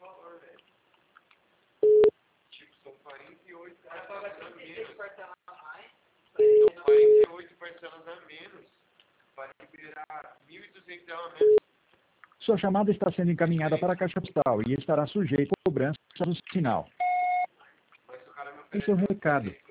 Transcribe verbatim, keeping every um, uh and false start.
valor, velho. Tipo, são quarenta e oito parcelas a menos. São quarenta e oito parcelas a menos para liberar mil e duzentos reais a menos. Sua chamada está sendo encaminhada para a caixa postal e estará sujeita a cobrança do sinal. Mas o cara me Esse é o recado.